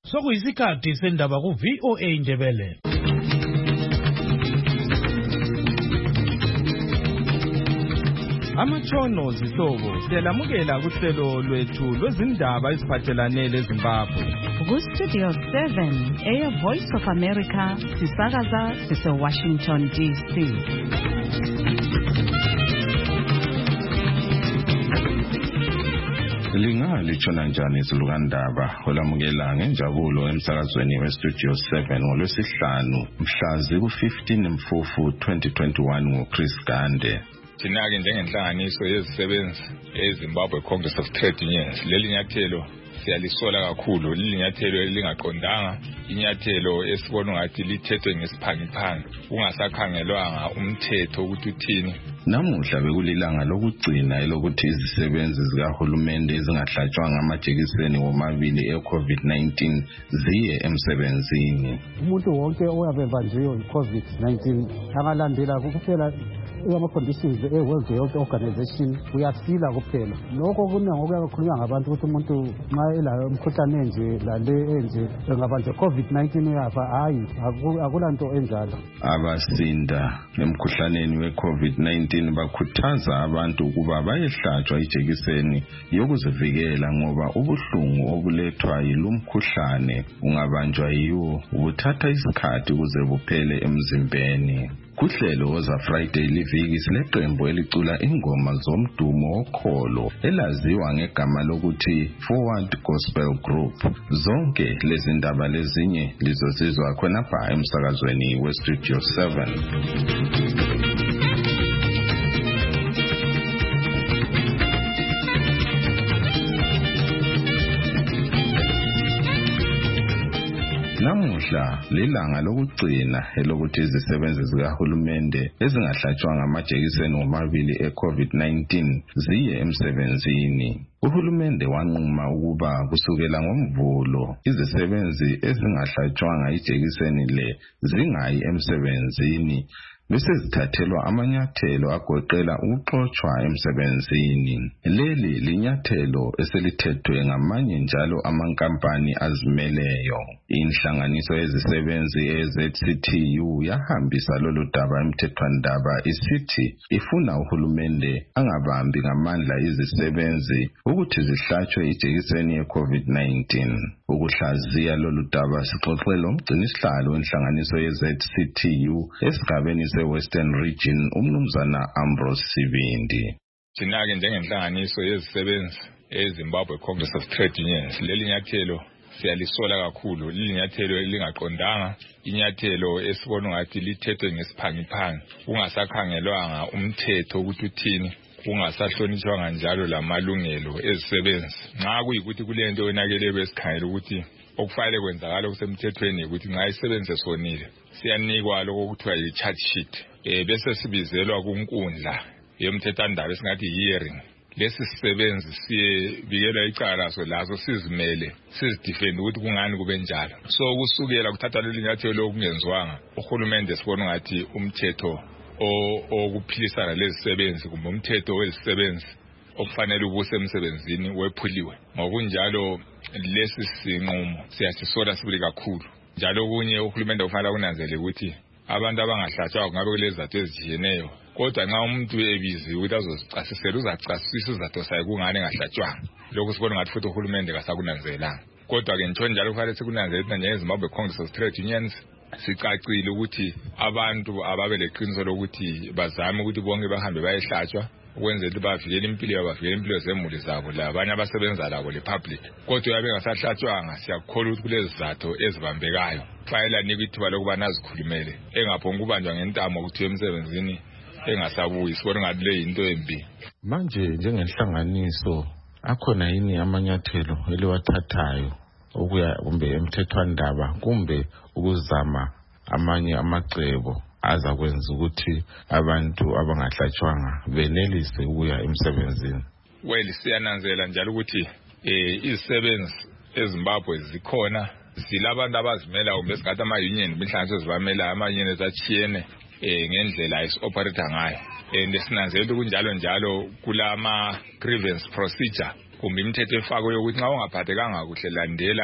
Sokuyisikhathi sendaba ku VOA Ndebele. Amatshono zihlobo siyalamukela kuhlelo lwethu lwezindaba eziphathelane leZimbabwe. Ku Studio 7 Voice of America sisakaza sise Washington DC. Lingalitshona njani izilukandaba olamukela ngenjabulo emsakazweni weStudio 7 ngolwesihlanu mhla ziku-15 Mfufu 2021 nguChris Gande. Thina-ke njengenhlanganiso yezisebenzi eZimbabwe Congress of Trade Unions leli nyathelo siyalisola kakhulu, leli nyathelo elingaqondanga, inyathelo esibona ngathi lithethwe ngesiphangiphangi kungasakhangelwanga umthetho ukuthi uthini. Namuhla bekulilanga lokugcina elokuthi izisebenzi zikahulumende ezingahlatshwanga amajekiseni womabili e-COVID-19 ziye emsebenzini. Umuntu wonke oyabebanjiwe i-COVID-19 angalandela kuphela ama-conditions e-World Health Organization uyasila kuphela. Lokho kuningi okuyakhulunywa ngabantu ukuthi umuntu nxa elayo umkhuhlane enje lale enje engabanjwa COVID-19 uyafa, hayi akulanto enjalo. Abasinda emkhuhlaneni we-COVID-19 bakhuthaza abantu ukuba bayehlatshwa ijekiseni yokuzivikela ngoba ubuhlungu obulethwa yilumkhuhlane ungabanjwa yiwo ubuthatha isikhathi ukuze buphele emzimbeni. Kuhlelo Woza Friday liviki sileqembu elicula ingoma zomdumo wokholo elaziwa ngegama lokuthi Forward Gospel Group. Zonke lezi ndaba lezinye lizozizwa khonapha emsakazweni weStudio 7. Namuhla lilanga lokugcina elokuthi izisebenzi zikahulumende ezingahlatshwanga amajekiseni womabili e-COVID-19 ziye emsebenzini. Uhulumende wanquma ukuba kusukela ngoMvulo izisebenzi ezingahlatshwanga ijekiseni le zingayi emsebenzini bese zithathelwa amanyathelo agoqela ukuxotshwa emsebenzini. Leli linyathelo eselithethwe ngamanye njalo amankampani azimeleyo. Inhlanganiso yezisebenzi eZCTU yahambisa lolu daba emthethwandaba isithi ifuna uhulumende angabambi ngamandla izisebenzi ukuthi zihlatshwe ijekiseni ye-COVID-19. Ukuhlaziya lolu daba sixoxele umgcinisihlalo wenhlanganiso yeZCTU esigabeni Western Region umnumzana Ambrose Sibindi. Thina-ke njengenhlanganiso yezisebenzi eZimbabwe Congress of Trade Unions leli nyathelo siyalisola kakhulu, leli nyathelo elingaqondanga, inyathelo esibona ngathi lithethwe ngesiphangiphangi kungasakhangelwanga umthetho ukuthi uthini, kungasahlonishwanga njalo lamalungelo ezisebenzi. Nxa kuyikuthi kulento yonakele besikhangela ukuthi okufanele kwenzakala kusemthethweni ukuthi nxa isebenze sonile siyanikwa lokho kuthiwa yi-charge sheet, bese sibizelwa kunkundla yomthethwandaba esingathi hearing. Lesi sisebenzi siyebikelwa icala laso laso sizimele sizidefend ukuthi kungani kube njalo. So kusukela kuthatha leli nyathelo okungenziwanga, uhulumende sibona ngathi umthetho okuphilisana lezisebenzi kumbe umthetho wezisebenzi okufanele ubuse emsebenzini wephuliwe. Ngokunjalo lesi sinqumo siyasisola sibili kakhulu. Njalo kunye uhulumende ufanele kunanzele ukuthi abantu abangahlatshwa kungabe kulezathu ezijiyeneyo, kodwa nxa umuntu ebiziwe ukuthi azozicasisela uzacasisa izathu sayo kungani engahlatshwanga. Lokhu sibona ngathi futhi uhulumende kasakunanzelanga. Kodwa-ke nje njalo kufanele sikunanzele ukuthi njengeZimbabwe Congress of Trade Unions sicacile ukuthi abantu ababe leqiniso lokuthi bazame ukuthi bonke bahambe bayehlatshwa ukwenzela ukuthi bavikele impilo yabo, bavikele impilo zemuli zabo labanye abasebenza labo le-public. Kodwa yabe ngasahlatshwanga siyakholwa ukuthi kulezi zathu ezibambekayo kufanele anikwe ithuba lokuba nazikhulumele engaphongi ukubanjwa ngentamo ukuthi emsebenzini engasabuyi. Sibona ngathi le yinto embi. Manje njengenhlanganiso akhona yini amanyathelo eliwathathayo okuya kumbe emthethwandaba kumbe ukuzama amanye amacebo aza kwenza ukuthi abantu abangahlatshwanga benelise ukuya emsebenzini? Well, siyananzela njalo ukuthi izisebenzi eZimbabwe zikhona, zilabantu abazimela kumbe esingathi ama-union benhlanganiso ezibamela ama-union ezachiyene ngendlela esi-operate ngayo. Sinanzela kunjalo njalo kulama grievance procedure kumbe imithetho efakwe yokuthi nxa ungaphathekanga kuhle landela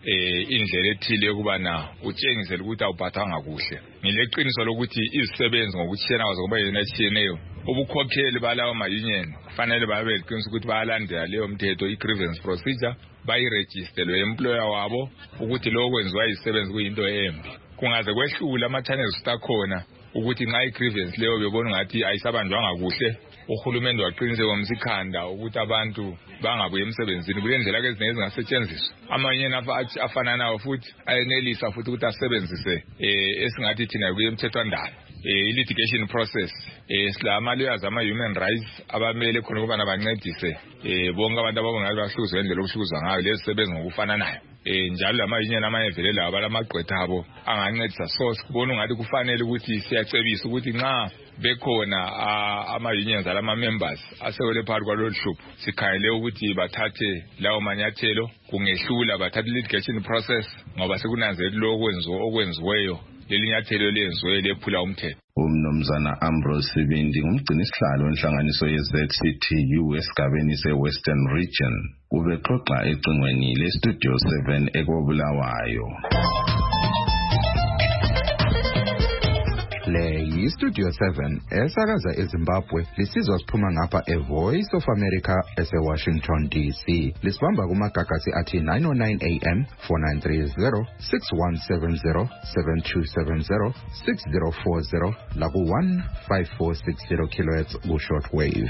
indlela ethile yokubana utshengisele ukuthi awuphathanga kuhle. Ngileqiniso lokuthi izisebenzi ngokutshiyana kwazo kuba yena etshiyeneyo ubukhokheli balawo ma-union kufanele babe leqiniso ukuthi bayalandela leyo mthetho i-grievance procedure bayiregister lo employer wabo ukuthi lokho kwenziwa izisebenzi kuyinto embi. Kungaze kwehlula ama-channels akhona ukuthi nxa i-grievance leyo bebona ngathi ayisabanjwanga kuhle uhulumende waqinise komsikhanda ukuthi abantu bangabuye emsebenzini kule ndlela ke ezinye ezingasetshenziswa. Amanye afana nawo futhi ayenelisa futhi ukuthi asebenzise esingathi thina kuye emthethwandaba litigation process silama lawyers ama-human rights abamele khona ukubana bancedise bonke abantu ababongayo bahluzwe ngendlela okuhluzwa ngayo lezi sebenzi ngokufananayo. Njalo lama-union amanye vele lawo balamagqwetha abo angancedisa. So sikubona ungathi kufanele ukuthi siyacebisa ukuthi nxa bekhona ama-unions alama-members asewele phakathi kwalolu hlupho sikhangele ukuthi bathathe lawo manyathelo kungehlula bathathe litigation process ngoba sekunanzelwe lokho okwenziweyo leli nyathelo lenziwe lephula umthetho. Umnumzana Ambrose Sibindi ngumgcini isihlalo wenhlanganiso ye-ZCTU esigabeni se-Western Region ubexoxa ecingweni le-Studio 7 eKobulawayo. Le yi-Studio 7 esakaza eZimbabwe lisizwa siphuma ngapha eVoice of America ese-Washington DC. Lisibamba kumagagasi athi 909 AM 4930 6170 7270 6040 laku 15460 kHz ku-shortwave.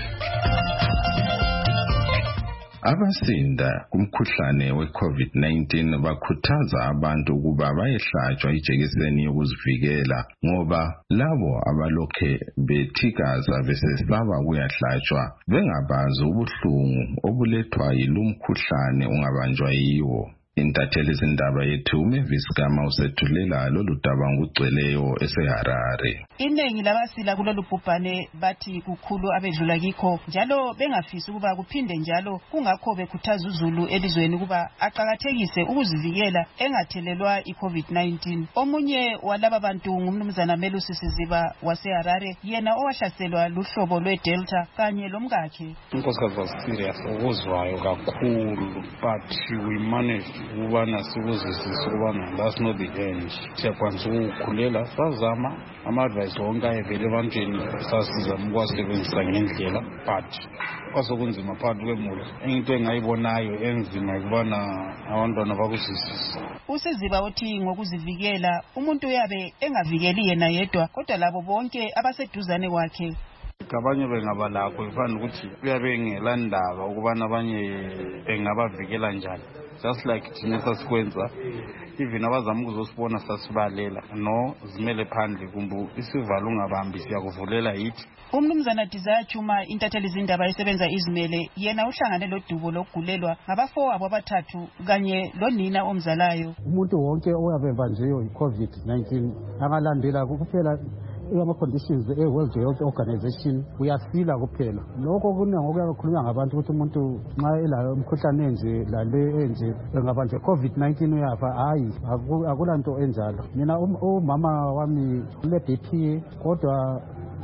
Abasinda kumkhuhlane we-COVID-19 bakhuthaza abantu ukuba bayehlatshwa ijekiseni yokuzivikela ngoba labo abalokhe bethikaza besesaba kuyahlatshwa bengabazi ubuhlungu obulethwa yilumkhuhlane ungabanjwa yiwo. Intatheli izindaba yethu Mavis Gama usethulela lolu daba ngugcweleyo eseHarare. Iningi labasila kulolu bhubhane bathi kukhulu abedlula kikho njalo bengafisi ukuba kuphinde njalo kungakho bekhuthaza uZulu elizweni ukuba aqhakathekise ukuzivikela engathelelwa iCovid-19. Omunye walaba bantu ngumnumzana Melusi Siziba waseHarare yena owahlaselwa luhlobo lweDelta kanye lomkakhe. Inkosikazi was serious ukuzwayo kakhulu but we managed ukubana sikuzwisisa ukubana that's not the end. Siyakwanisa ukukhulela sazama ama-advice wonke ayevele ebantwini sasiza ukwasebenzisa ngendlela but kwasokunzima phakathi kwemuli. Into engayibonayo enzima ukubana abantwana bakuzwisisa. uSiziba uthi ngokuzivikela umuntu uyabe engavikeli yena yedwa kodwa labo bonke abaseduzane kwakhe. Abanye bengaba lakho ifana ukuthi uyabe engelandaba ukubana abanye bengabavikela njani. Just like thina sasikwenza even abazama ukuzosibona sasibalela no zimele phandle kumbe isivalo ungabambi siyakuvulela yithi. Umnumzana Desire Chuma intatheli izindaba esebenza izimele yena uhlangane lodubo lokugulelwa ngabafowabo abathathu kanye lonina omzalayo. Umuntu wonke oyabemba nje i-COVID-19 angalandela kuphela ama-conditions e-World Health Organization uyasila kuphela. Lokho kuningi okuyakhulunywa ngabantu ukuthi umuntu nxa elayo umkhuhlane enje lale enje engabanjwa COVID-19 uyafa. Hayi, akulanto enjalo. Mina umama wami ule-BP kodwa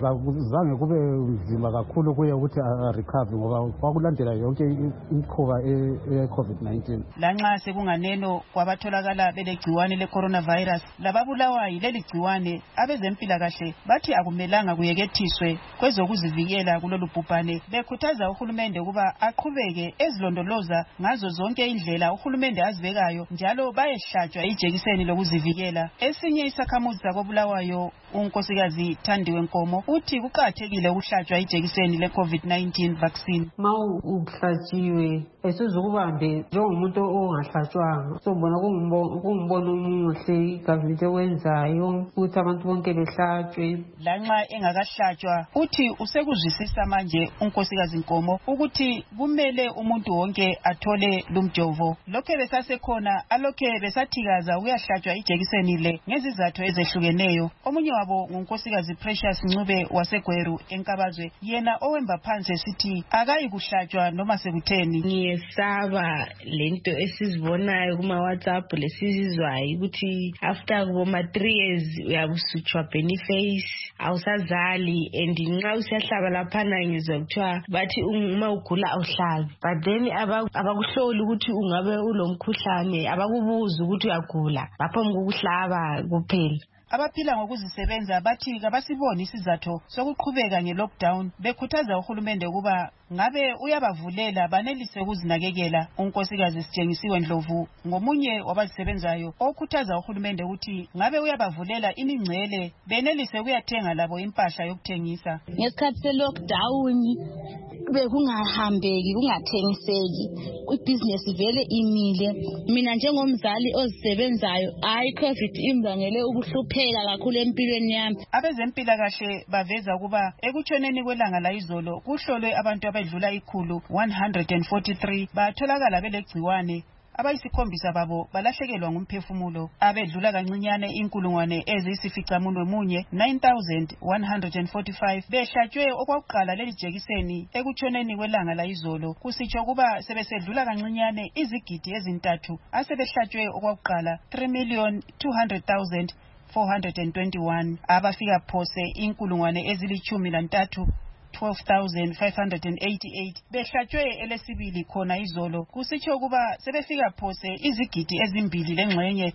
zange kube nzima kakhulu kuye ukuthi recover ngoba kwakulandela yonke imikhuba e-COVID-19. Lanxa sekunganeno kwabatholakala belegciwane le-coronavirus lababulawa yileli gciwane abezempilakahle bathi akumelanga kuyekethiswe kwezokuzivikela kulolu bhubhane bekhuthaza uhulumende ukuba aqhubeke ezilondoloza ngazo zonke indlela uhulumende azibekayo njalo bayehlatshwa ijekiseni lokuzivikela. Esinye isakhamuzi sakobulawayo unkosikazi Thandiwe Nkomo uthi kuqakathekile ukuhlatshwa ijekiseni le-COVID-19 vaccine. Ma uhlatshiwe esizukubambe njengomuntu ongahlatshwanga sobona kungumbono omuhle government ewenzayo ukuthi abantu bonke behlatshwe. Lanxa engakahlatshwa uthi usekuzwisisa manje unkosikazi Nkomo ukuthi kumele umuntu wonke athole lumjovo. Lokho besasekhona alokhe besathikaza uyahlatshwa ijekiseni le ngezizathu ezehlukeneyo. Omunye wabo ngunkosikazi Precious Ncube uNdlovukancube waseGweru eNkabazwe yena owemba phansi esithi akayikuhlatshwa noma sekutheni. Ngiyesaba lento esizibonayo kuma WhatsApp lesizizwayo ukuthi after kuma 3 years uyabusutshwa Boniface awusazali and nxa usiyahlaba laphana ngizwa kuthiwa bathi uma ugula awuhlabi, but then abakuhloli ukuthi ungabe ulomkhuhlane, abakubuza ukuthi uyagula baphambi kokuhlaba kuphela. Abaphila ngokuzisebenza bathi kabasiboni isizathu sokuqhubeka nge-lockdown bekhuthaza uhulumende ukuba ngabe uyabavulela banelise ukuzinakekela. uNkosikazi Sitshengisiwe Ndlovu ngomunye wabazisebenzayo okhuthaza uhulumende ukuthi ngabe uyabavulela imingcele benelise ukuyathenga labo impahla yokuthengisa. Ngesikhathi se-lockdown bekungahambeki kungathengiseki, ibhizinesi vele imile. Mina njengomzali ozisebenzayo COVID imbangele ukuhlupheka kakhulu empilweni yami. Abezempilakahle baveza ukuba ekutshoneni kwelanga layizolo kuhlolwe abantu abedlula 143 batholakala belegciwane. Abayisikhombisa babo balahlekelwa ngumphefumulo. Abedlula kancinyane 9145 behlatshwe okwakuqala leli jekiseni ekutshoneni kwelanga layizolo. Kusitsho kuba sebesedlula kancinyane izigidi ezintathu asebehlatshwe okwakuqala 3,200,421. Abafika phose 12,588 behlatshwe elesibili khona izolo. Kusitsho kuba sebefika phose izigidi ezimbili lengxenye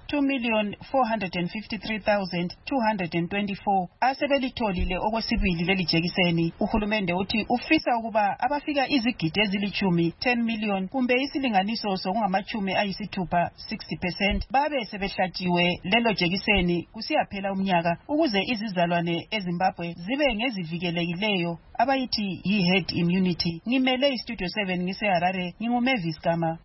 2,453,224 asebelitholile okwesibili leli jekiseni. Uhulumende uthi ufisa ukuba abafika izigidi ezilithumi 10 million kumbe isilinganiso sokungamachumi ayisithupha 60% babe sebehlatshiwe lelo jekiseni kusiyaphela umnyaka ukuze izizalwane eZimbabwe zibe ngezivikelekileyo abayithi yi-herd immunity. Ngimele iStudio 7 ngiseHarare, nginguMavis Gama.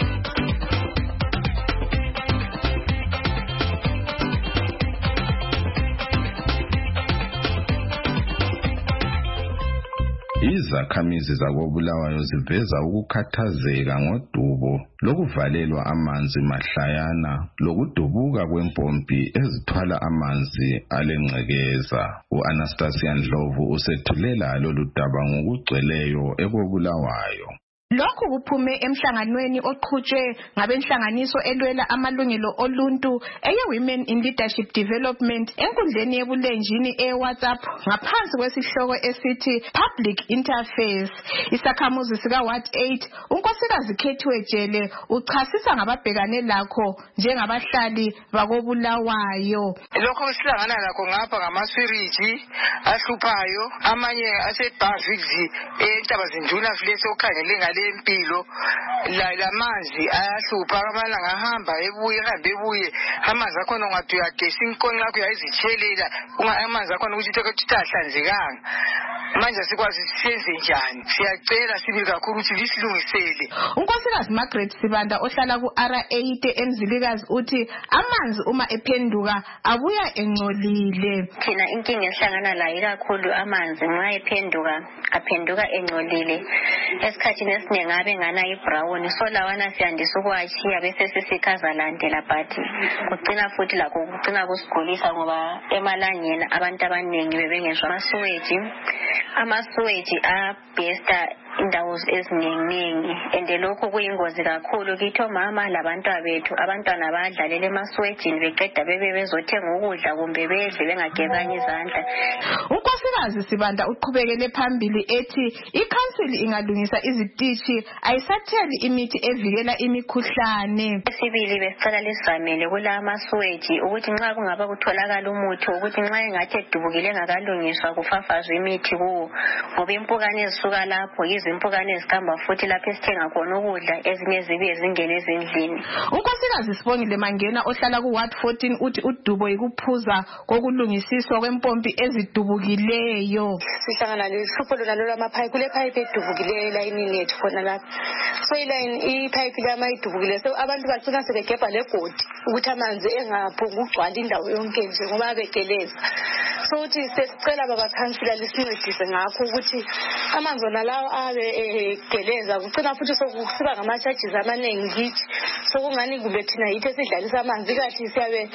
Izakhamizi zakoBulawayo ziveza ukukhathazeka ngodubo lokuvalelwa amanzi mahlayana lokudubuka kwempompi ezithwala amanzi alengcekeza. uAnastasia Ndlovu usethulela lolu daba ngokugcweleyo ekoBulawayo. Lokhu kuphume emhlanganweni oqhutshwe ngabenhlanganiso elwela amalungelo oluntu eye-Women in Leadership Development enkundleni yebulenjini e-WhatsApp ngaphansi kwesihloko esithi Public Interface. Isakhamuzi sika-Ward 8 uNkosikazi Khethiwe Jele uchasisa ngababhekane lakho njengabahlali bakoBulawayo. Lokho sihlangana lakho ngapha ngamaswiriji ahluphayo, amanye asebhavizi eNtabazinduna flese okhangele ngale empilo lamanzi ayahlupha, amalanga ahamba ebuye amanzi akhona ungathi uyagesa inkonxa yakho uyayizitshelela amanzi akhona ukuthi ahlanzekanga. Manje sikwazi sisenze njani? Siyacela sibili kakhulu ukuthi lisilungisele. uNkosikazi Margaret Sibanda ohlala ku-R8 eMzilikazi uthi amanzi uma ephenduka abuya engcolile. Thina inkinga ehlangana layo kakhulu amanzi nxa aphenduka engcolile. Esikhathini esiningi abe ngana ibrown, so lawana siyandisa ukuwachiya bese sisikhazalandela but kugcina futhi lakho kugcina kusigulisa ngoba emalangeni abantu abaningi bebengezwa amasewage abhesta indawo eziningi and lokho kuyingozi kakhulu kithi omama labantwana bethu. Abantwana badlalela emasewagini beqeda bezothenga ukudla kumbe bedle bengagezanga izandla. uNkosikazi Sibanda uqhubekele phambili ethi ikhansili ingalungisa izitishi ayisatheli imithi evikela imikhuhlane. Sibili besicela lisamele kula masewage ukuthi nxa kungaba kutholakala umuthi ukuthi nxa engathi edubukile ngakalungiswa kufafazwe imithi kuwo ngoba impukane ezisuka lapho izimpukane ezihamba futhi lapho esithenga khona ukudla ezinye zibe zingene ezindlini. uNkosikazi Sibongile Mangena ohlala ku-Ward 14 uthi udubo yikuphuza kokulungisiswa kwempompi ezidubukileyo. Sihlangana lehlupho lona lwamaphayiphi, kule pipe edubukileyo elayinini yethu khona lapha. So ipipe lama idubukile, so abantu bagcina sebegebha legodi ukuthi amanzi engaphungu ugcwala indawo yonke nje ngoba begeleza. So uthi sesicela baba khansila lisincedise ngakho ukuthi amanzi wona lawo abe egeleza kucina futhi sokusiba ngama charges amaningi kithi. So kungani kube thina yithi esidlalisa amanzi kathi siyabe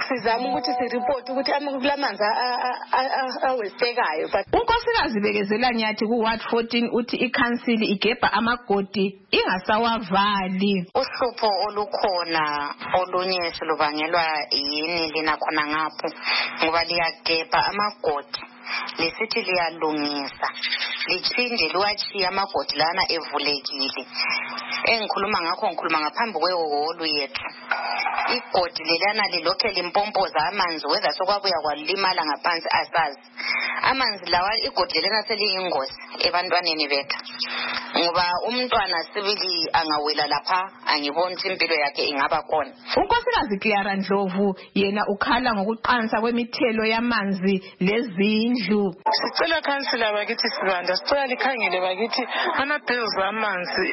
sizama ukuthi sireport ukuthi kulamanzi awestekayo. Unkosikazi Bekezela Nyathi ku Ward 14 uthi iCouncil igebha amagodi ingasawavali. Uhlupho olukhona olunye silubangelwa yini lina khona ngapho ngoba liyagebha amagodi lesithi liyalungisa liphinde liwachiya amagodi lana evulekile. Engikhuluma ngakho ngikhuluma ngaphambi kwehholo yethu. Igodi lelana lilokhe limpompoza amanzi weza sokwabuya kwalimala ngaphansi asazi. Amanzi lawa igodi lelana seliyingozi ebantwaneni bethu. Ngoba umntwana sibili angawela lapha angiboni impilo yakhe ingaba khona. Unkosikazi Clara Ndlovu yena ukhala ngokuqansa kwemithelo yamanzi lezindlu. Sicela councilor bakithi Sibanda sicela likhangele bakithi ama-bills amanzi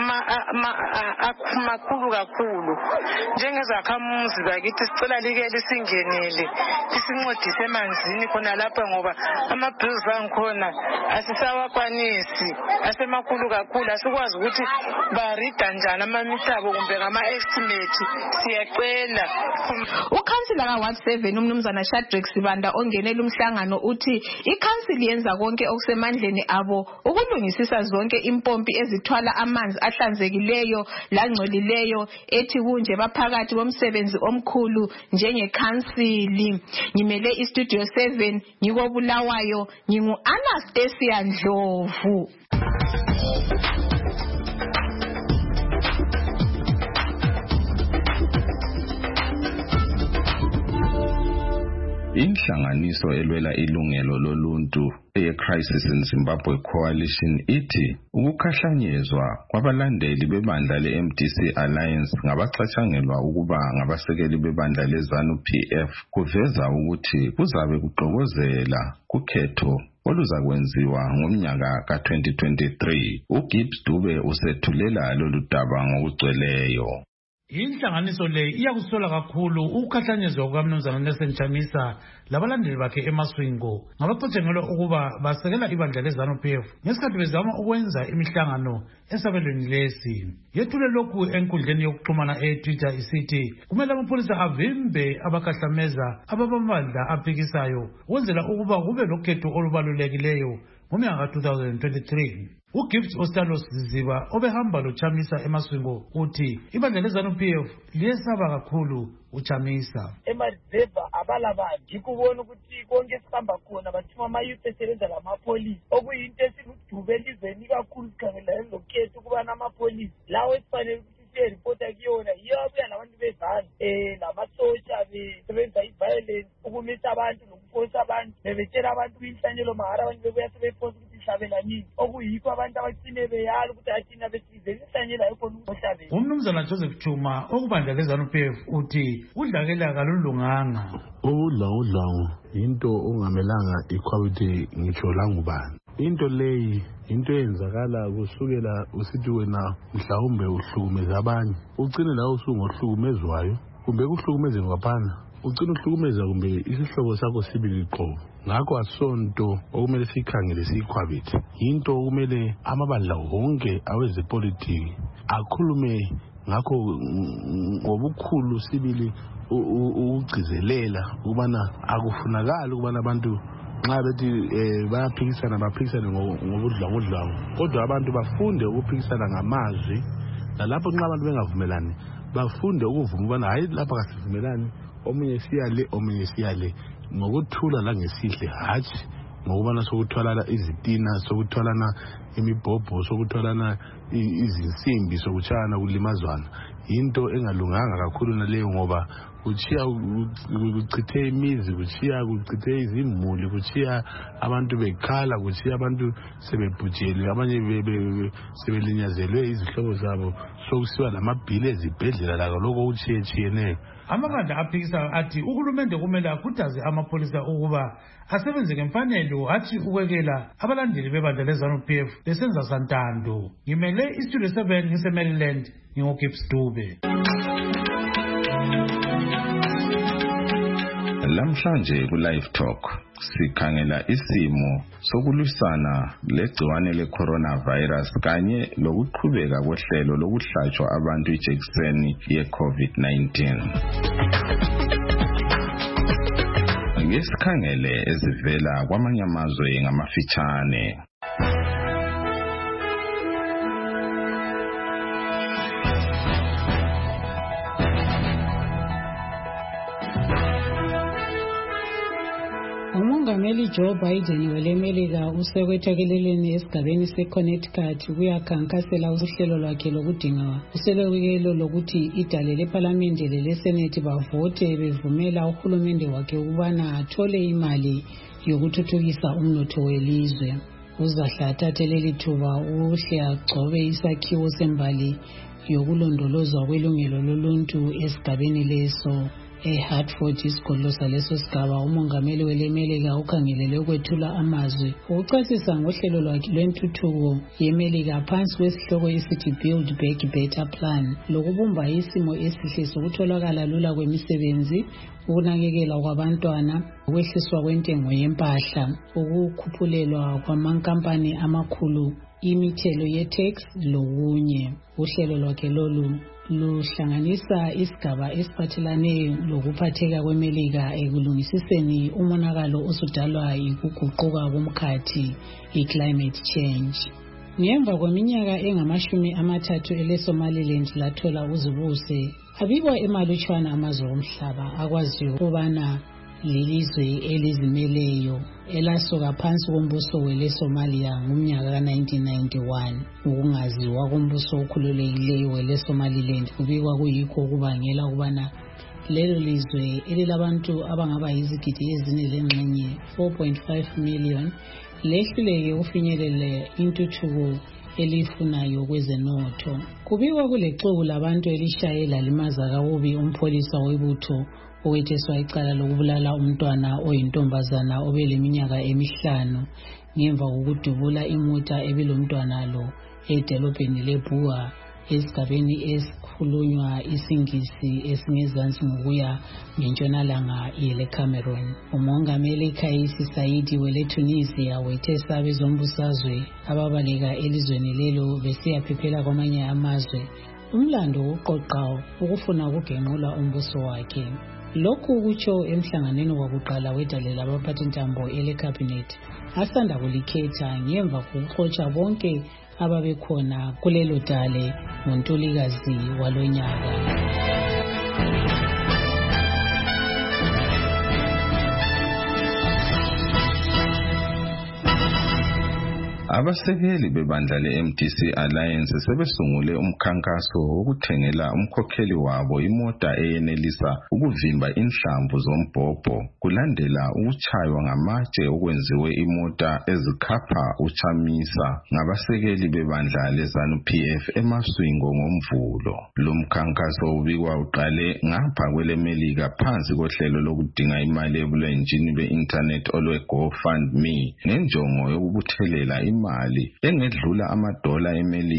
makhulu kakhulu. Njengezakhamuzi bakithi sicela like lisingenele lisincedise emanzini khona lapha ngoba ama-bills angikhona asisawakwanisi asemakhulu kakhulu asikwazi ukuthi barida njani amamitabo kumbe ngama-estimate siyacela. Ukhansila ka-Ward 7 umnumzana Shadrack Sibanda ongenela umhlangano uthi iCouncil yenza konke okusemandleni abo ukulungisisa zonke impompi ezithwala amanzi ahlanzekileyo langcolileyo ethi kunje baphakathi bomsebenzi omkhulu njengeCouncil. Ngimele iStudio 7 ngikobulawayo ngingu-Anastasia Ndlovu. Inhlanganiso elwela ilungelo loluntu ye-Crisis in Zimbabwe Coalition ithi ukukhahlanyezwa kwabalandeli bebandla le-MDC Alliance ngabacatshangelwa ukuba ngabasekeli bebandla le-ZANU-PF kuveza ukuthi kuzabe kuxokozela kukhetho oluzakwenziwa ngomnyaka ka-2023. uGibbs Dube usethulela lolu daba ngokugcweleyo. Inhlanganiso le iyakusola kakhulu ukukhahlanyezwa kukaMnumzana Nelson Chamisa labalandeli bakhe eMaswingo ngabacatshangelwa ukuba basekela ibandla le-ZANU-PF ngesikhathi bezama ukwenza imihlangano esabelweni lesi. Yethule lokhu enkundleni yokuxhumana eTwitter isithi kumele amapholisa avimbe abakhahlameza ababamandla aphikisayo ukwenzela ukuba kube lokhetho olubalulekileyo ngomnyaka ka-2023. uGibbs Ostalos Ziziba obehamba loChamisa eMaswingo uthi ibandla le-ZANU-PF liyesaba kakhulu uChamisa. Emadeba abalabantu ngikubona ukuthi konke sihamba khona bathuma amayouth esebenza lamapholisi okuyinto esiludube elizweni kakhulu sikhangelane lokhetho kuba namapholisi lawo esifanele ukuthi siyeripota kuyona yiyo abuya labantu bezana lamasotsha besebenza i-violence ukumisa abantu nokuphosa abantu bebetshela abantu kuyinhlanyelo mahara abantu bebuya sebephosa ukuthi ihlabela nini okuyikho abantu abacine beyala ukuthi athina besize inhlanyela ekhona ukuhlabela. Umnumzana Joseph Chuma okubandla le-ZANU-PF uthi udlakela kalulunganga. Udlangu into ongamelanga ikhwabithe ngitsho langubani. Into leyi into eyenzakala kusukela usithi wena mhlawumbe uhlukumeza abanye ugcine lawo usungohlukumezwayo kumbe kuhlukumeze ngaphana ugcine uhlukumeza kumbe isihlobo sakho sibili qho. Ngakho asonto okumele sikhangele sikhwabithe into okumele amabandla wonke awezepolitiki akhulume ngakho ngobukhulu sibili ukugcizelela ukubana akufunakala ukubana abantu nxa bethi bayaphikisana baphikisane ngobudlwangu kodwa abantu bafunde ukuphikisana ngamazwi nalapho nxa abantu bengavumelani bafunde ukuvuma ukubana hayi lapha kasivumelani omunye siyale omunye siyale ngokuthula langesihle hatshi ngokubana sokuthwalana izitina sokuthwalana imibhobho sokuthwalana izinsimbi sokuchana kulimazwana into engalunganga kakhulu naleyo ngoba kuchiya kuchithe imizi kuchithe izimuli kuchiya abantu bekhala kuchiya abantu sebebhujelwe abanye sebelinyazelwe izihlobo zabo sokusiba lamabhili ezibhedlela lakho lokho okuchiyeneyo. Amabandla aphikisayo athi uhulumende kumele akhuthaze amapholisa ukuba asebenze ngemfanelo athi ukwekela abalandeli bebandla le-ZANU-PF besenza santando. Ngimele iStudio 7 ngise-Maryland ngingu-Gibbs Dube. Lamhlanje ku-Live Talk sikhangela isimo sokulwisana legciwane le-coronavirus kanye lokuqhubeka kohlelo lokuhlatshwa abantu ijekiseni ye-COVID-19. ngesikhangele ezivela kwamanye amazwe ngamafitshane. Umongameli Joe Biden welemelika usekwethekeleleni esigabeni seConnecticut kuyakhankasela uhlelo lwakhe lokudinga uselewikelo lokuthi idale lePhalamende leSenate bavote bevumela uhulumende wakhe ukubana athole imali yokuthuthukisa umnotho welizwe. Uzahle athathe leli thuba uhle agcobe isakhiwo sembali yokulondolozwa kwelungelo loluntu esigabeni leso. eHartford isigodlo saleso sigaba umongameli welemelika ukhangelele ukwethula amazwi ukuchasisa ngohlelo lwakhe lwentuthuko yemelika phansi kwesihloko esithi Build Back Better Plan lokubumba isimo esihle sokutholakala lula kwemisebenzi, ukunakekela kwabantwana, ukwehliswa kwentengo yempahla, ukukhuphulelwa kwamankampani amakhulu imithelo ye-tax lokunye. Uhlelo lwakhe lolu luhlanganisa isigaba esiphathelane lokuphatheka kwemelika ekulungisiseni umonakalo osudalwa yikuguquka komkhathi i-climate change. Ngemva kweminyaka engama-30 eleSomaliland lathola uzibuse, abikwa emalutshwana amazwe omhlaba akwaziyo ukubana lelizwe elizimeleyo elasuka phansi kombuso weleSomalia ngomnyaka ka-1991. Ukungaziwa kombuso okhululekileyo weleSomaliland kubikwa kuyikho okubangela ukubana lelo lizwe elilabantu abangaba yizigidi ezine lengxenye 4.5 million lehluleke ukufinyelela intuthuko elifunayo kwezenotho. Kubikwa kulexuku labantu elishayela limaza kabubi umpholisa webutho owetheswa icala lokubulala umntwana oyintombazana obeleminyaka 5 ngemva kokudubula imota ebilomntwana lo edolobheni leBua esigabeni esikhulunywa isingisi esingezansi ngokuya ngentshonalanga yeleCameroon. Umongameli Kais Saied weleTunisia wethesa abezombusazwe ababaleka elizweni lelo besiyaphephela kwamanye amazwe umlando wokuqoqa ukufuna ukugenqula umbuso wakhe. Lokhu kutsho emhlanganweni wakuqala wedale labaphathintambo eleCabinet asanda kulikhetha ngemva kokuxotsha bonke ababekhona kulelo dale ngoNtulikazi walonyaka. Abasekeli bebandla le-MDC Alliance sebesungule umkhankaso wokuthengela umkhokheli wabo imota eyenelisa ukuvimba inhlamvu zombhobho kulandela ukutshaywa ngamatshe okwenziwe imota ezikhapha uChamisa ngabasekeli bebandla leZANU-PF eMaswingo ngomvulo. Lo mkhankaso ubikwa uqale ngapha kwelemelika phansi kohlelo lokudinga imali ebulenjini be-internet olwe-GoFundMe ngenjongo yokubuthelela imali engedlula $100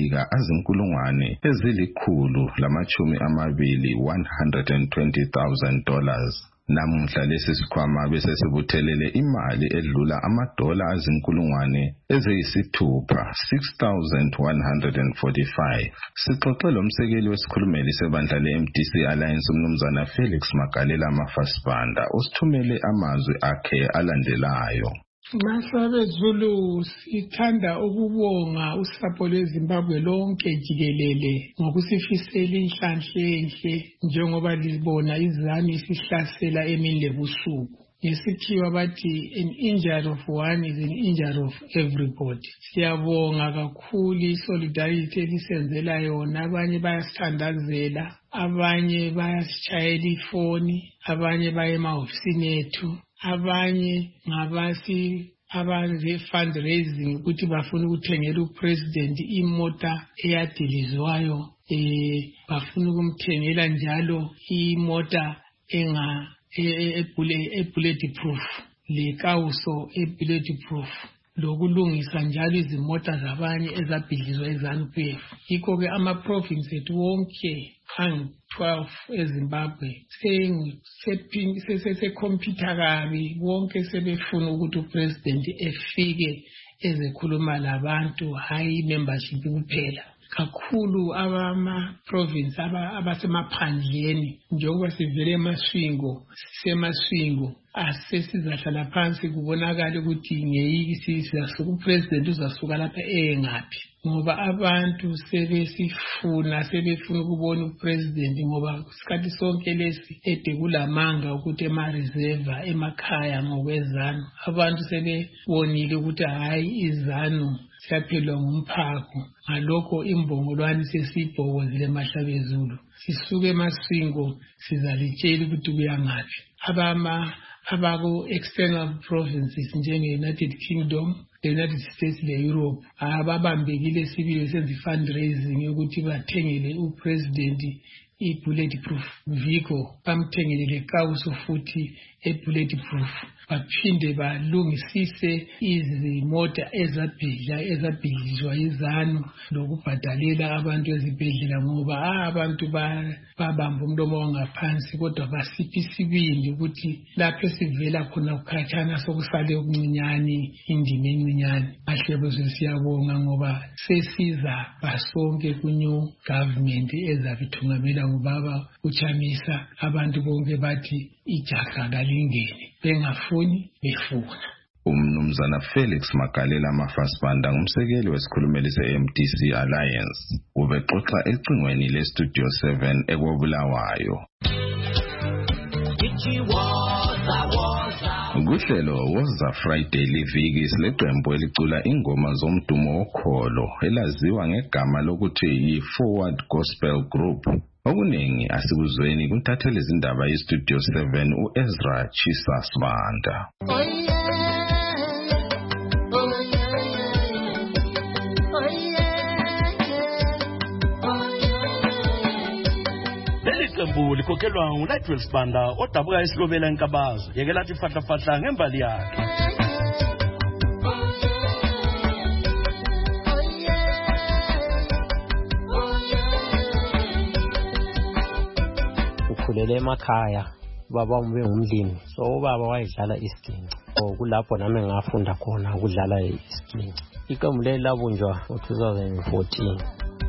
$120,000. Namuhla lesi sikhwama bese sibuthelele imali edlula $6,145. Sixoxe lomsekeli wesikhulumeli sebandla le-MDC Alliance umnumzana Felix Magalela Mafasibanda osithumele amazwi akhe alandelayo. Mahlabe Zulu, sithanda ukubonga usapho lweZimbabwe lonke jikelele ngokusifisela inhlanhla enhle njengoba libona izami isihlasela emini lebusuku. Ngesikhiwa bathi an injury of one is an injury of everybody. Siyabonga kakhulu isolidarity elisenzela yona. Abanye bayasithandazela, abanye bayasitshayela ifoni, abanye baye emahofisini ethu, abanye abenze fundraising ukuthi bafuna ukuthengela upresident imota eyadilizwayo, bafuna ukumthengela njalo imota bulletproof lekawuso bulletproof lokulungisa njalo izimota zabanye ezabhidlizwa eZANU-PF. Yikho ke ama-province ethu wonke 12 eZimbabwe sekompyutha kabi, wonke sebefuna ukuthi upresident efike ezekhuluma labantu, hayi membership kuphela. kakhulu abama-province abasemaphandleni njengoba sivele emaswingo sisemaswingo asesizahlala phansi kubonakala ukuthi ngeyiki siyasuka upresident uzasuka lapha engaphi ngoba abantu sebefuna ukubona upresident ngoba isikhathi sonke lesi ede kulamanga ukuthi ema-reserve emakhaya ngokwezanu abantu sebebonile ukuthi hayi izanu siyaphelwa ngumphako ngalokho imbongolwane sesiyibhokozile emahlabezulu sisuke emaswingo sizalitshela ukuthi kuyangaphi abako-external provinces njenge-United Kingdom, the-United States le-Europe ababambekile sibili senza i-fundraising yokuthi bathengele upresident i-bulletproof vehicle bamthengele lekawuso futhi e-bulletproof baphinde balungisise izimota ezabhidlizwa izanu lokubhadalela abantu ezibhedlela ngoba abantu babamba umlomo wangaphansi kodwa basiphi isibindi ukuthi lapho esivela khona kukhatshana sokusale okuncinyane indima encinyane ahlebo siyabonga ngoba sesiza basonke ku-new government ezabithungamela ngubaba uChamisa abantu bonke bathi ijaha kalingeni bengafuni befuna. Umnumzana Felix Magalela Mafasibanda ngumsekeli wesikhulumeli se-MDC Alliance ubexoxa ecingweni le-Studio 7 ekwabulawayo. Kuhlelo Woza Friday liviki sileqembu elicula ingoma zomdumo okholo elaziwa ngegama lokuthi yi-Forward Gospel Group. Okuningi asikuzweni kuntathele izindaba ye-Studio 7 uEzra Chisasibanda. Iqembu likhokhelwa nguLightwell Sibanda odabuka esilobela eNkabazo yeke lathi fahla ngembali yakhe. Ukhulele emakhaya baba umbe ngumlimi so ubaba wayedlala isiginci kulapho nami ngafunda khona ukudlala isiginci. Iqembu leli labunjwa ngo-2014.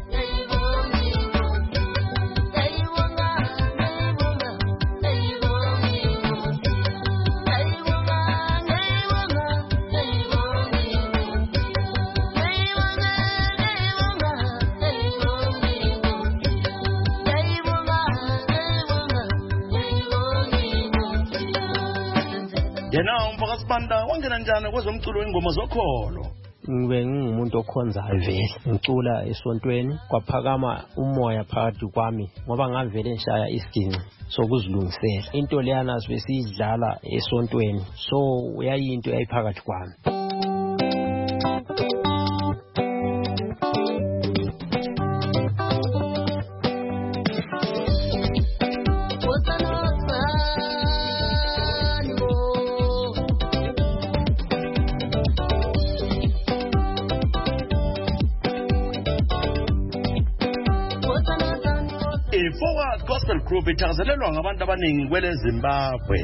Yena umphakasibanda wangena njani kwezomculo wengoma zokholo? Ngibe ngumuntu okhonzayo vele ngicula esontweni kwaphakama umoya phakathi kwami ngoba ngavele ngishaya isiginci sokuzilungisela into leyana sibesiyidlala esontweni so uyayinto yayiphakathi kwami. Forward Gospel Group ithakazelelwa ngabantu abaningi kwele Zimbabwe.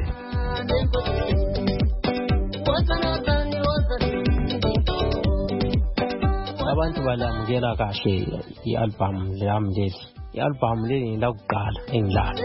Abantu balamukela kahle i-album lami leli. I-album leli ngilakuqala engilala.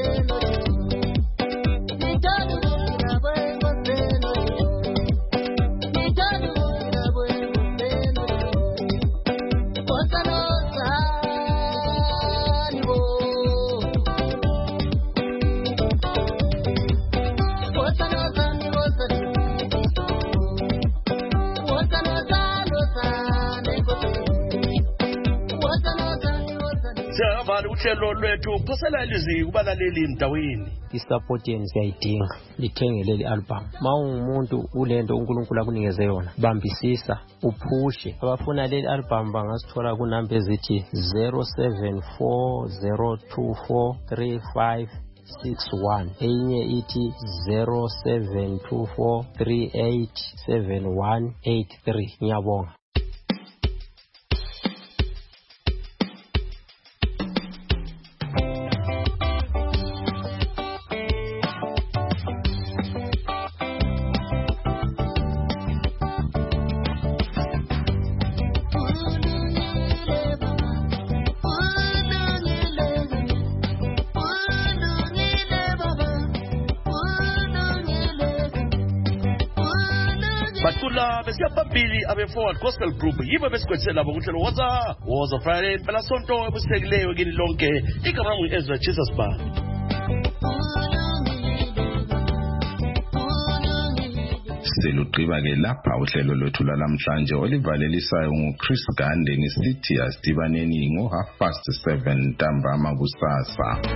Uhlelo lwethu phosela ilizwi kubalaleli emdaweni. Isupport yenu siyayidinga lithenge leli album. Mawungumuntu ulento uNkulunkulu akunikeze yona bambisisa uphushe. Abafuna leli album bangasithola ku number ezithi 0740243561 enye ithi 0724387183. Ngiyabonga. sicula besiya phambili abe-Forward Gospel Group yibo besigwethela bokuhlelo Woza Friday impela sonto ebusekileyo kini lonke igama ngu-Ezra Jesus Bani. Selugqiba ke lapha uhlelo lwethu lwalamhlanje olivalelisayo nguChris Gande ngisithi asidibaneni ngo 7:30 ntambama kusasa.